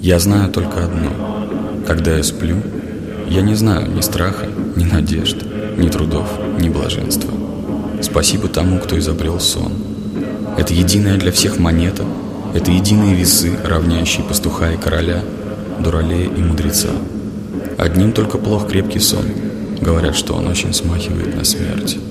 Я знаю только одно. Когда я сплю, я не знаю ни страха, ни надежд, ни трудов, ни блаженства. Спасибо тому, кто изобрел сон. Это единая для всех монета, это единые весы, равняющие пастуха и короля, дуралея и мудреца. Одним только плох крепкий сон. Говорят, что он очень смахивает на смерть.